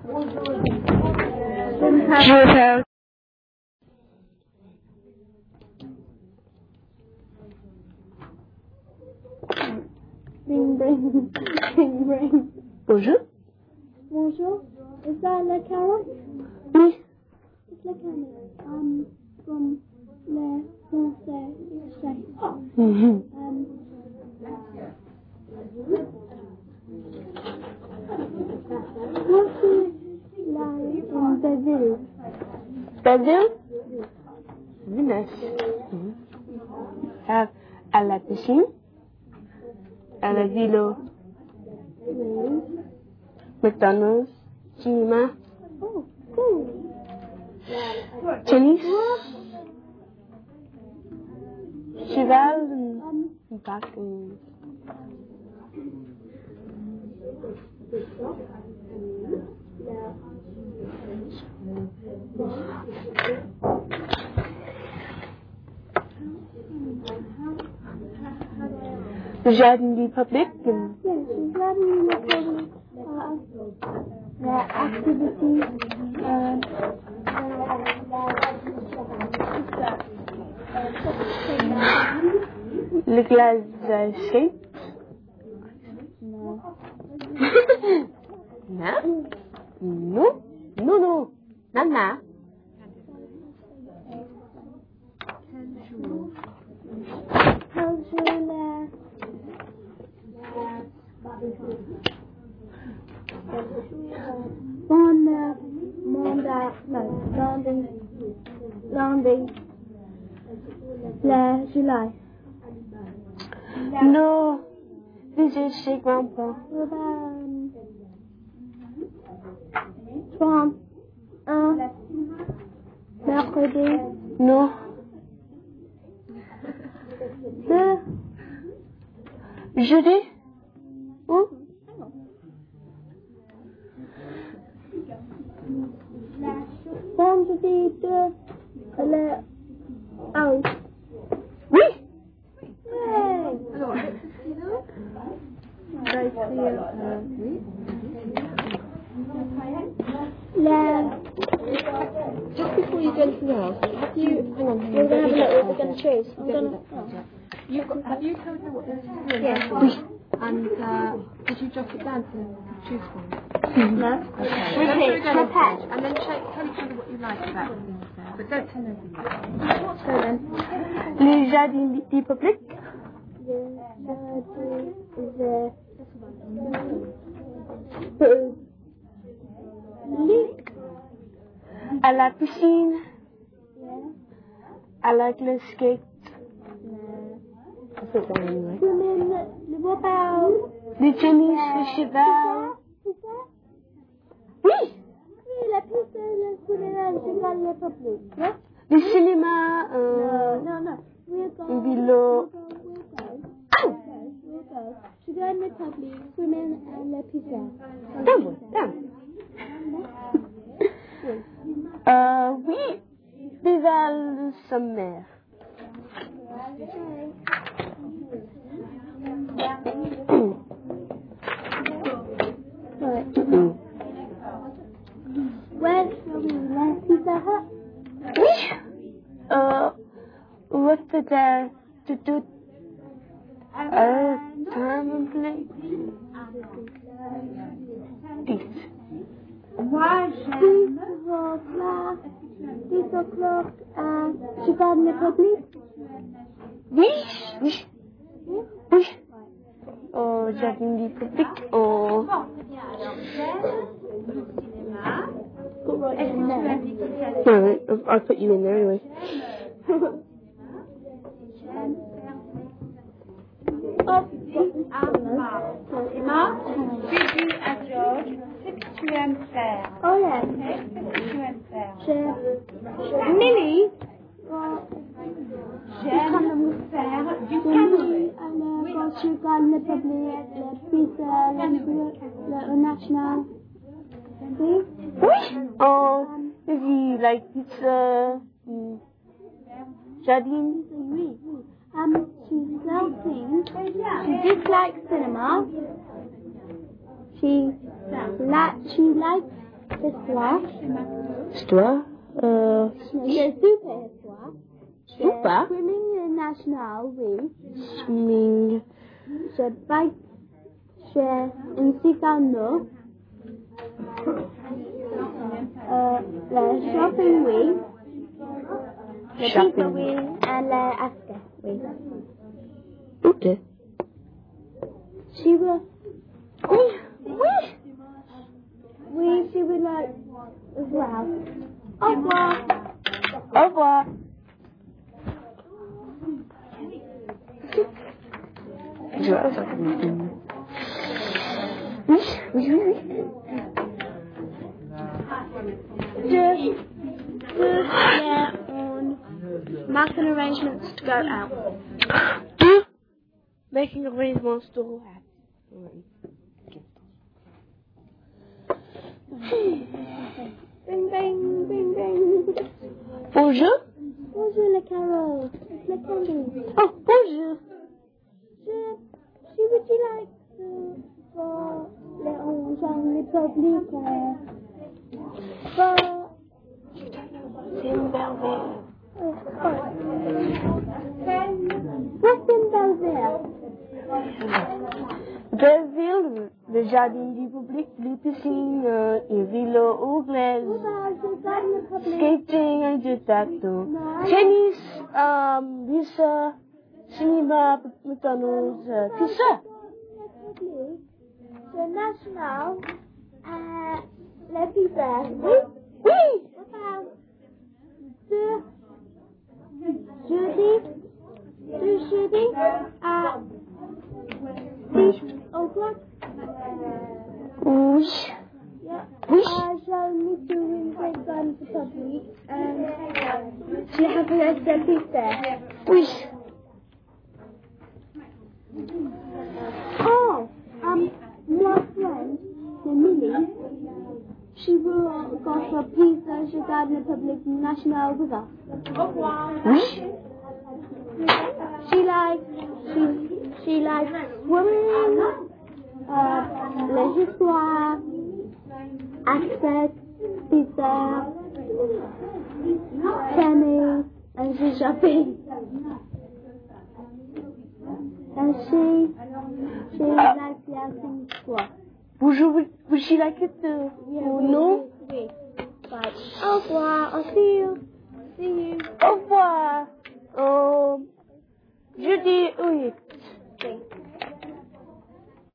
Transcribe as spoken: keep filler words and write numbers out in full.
Je vais faire. Ring, ring, ring, ring. Bonjour. Bonjour. Is that La Carotte? Oui. It's La Carotte. Um, from Le Français Exchange. Mm-hmm. Um, what is like in Belleville? Belleville? Very nice. Mm-hmm. Have à la piscine, à la ville, Oui. McDonald's, cinéma, Oh, cool. tennis, cheval, Um, and back and the Jardin du Public and yes, she's having the problem, uh, the activity, uh, le glace escape. no. No? No? No, no. Nana. Cultural, on uh, Monday, no, Lundi, Lundi, Le July. No. This is chez Grandpa. What about um, trente, un, mercredi, No. deux, Jeudi? Oh? vendredi, deux, le, oh, Oui. yay! Very clear, uh, oui. Le, Just before you go to the house, have you, hang on, hang we're on, gonna have a don't look, leave we're that gonna yet. choose. I'm Don't leave gonna, that yet. You've got, have you told her what there's to do in Yeah. that class? And uh, did you jot it down to choose from? no. Okay. Repeat, Go through again repeat. and then check, tell each other what you like about things there. But don't tell everyone. So then, Les Jardins du Public. the, the, the, leak, À la piscine. yeah, À la glace skate. no. That's not wrong anyway. Women, what about, Le tennis, le cheval. pizza? Oui. Oui, la pizza, le cinéma, le cheval, le public, yeah? Le cinéma. Euh, No, no, no. We'll go, Un vélo. we'll go, we'll go. Oh. We'll go. Sugar and Republic, swimming and la pizza. Down, down. Euh, oui. Festival sommaire. Right. Where shall we let Pizza Hut? Oui. Euh, what's the dance to do? Uh, time and place. This. Moi, j'aime. Six o'clock à Sugar and Republic. Oui, oui. Oui. Au Jardin du Public, au... Go right in there. Alright, I'll put you in there anyway. Emma, Gigi and George, six to M faire. Oh yeah. Okay, six to M faire. Je... Millie. J'aime faire du Millie, canoë. elle va Sugar and Republic, le Pizza, le, le National. Oui? Oui. Oh, is he like pizza? Mm, Jardin? Oui, oui. Um, she's melting. She dislikes cinema. She, la- she likes Histoire. Histoire. Euh, C'est super histoire. Super. Swimming national, oui. Swimming. Je bike chez Incicano. Euh, le shopping, oui. Le Shopping. pizza, oui. Et le asker, oui. Ok. She will, Oui. Oui. oui, she will like as well. Au revoir. Au revoir. Je vois ça. Oui, oui, oui, oui. Just, just yeah, on making arrangements to go out. Two. Making arrangements to go out. Bing, bing, bing, bing. Bonjour. Bonjour, le Carol. Le Candy. Oh, bonjour. Je, she would you like to, for le Orange Republic, uh, for, Zimbabwe. uh, what's in Belleville? Belleville, le jardin du public, les piscines, euh, une ville anglaise, skating et du tatou, tennis, um, visa, cinéma, McDonald's, euh, tout ça. The National, uh, le pizza. Oui? Oui! About deux, jeudi, deux jeudi, à six o'clock. Oui. Yeah. Oui. I shall meet you in Great Gardens Republic, and you have a nice day pizza. Oui. Oh, um, my friend, Millie, she will go for pizza, she got in the public national with us. Oui. She likes, she, she likes swimming, uh, les histoires, access, pizza, tennis, and she's shopping. And she, she likes the acting squad. Would you, would, would she like it to, oh, no? Oui. But, au revoir, I'll see you. See you. Au revoir. Um, jeudi, oui.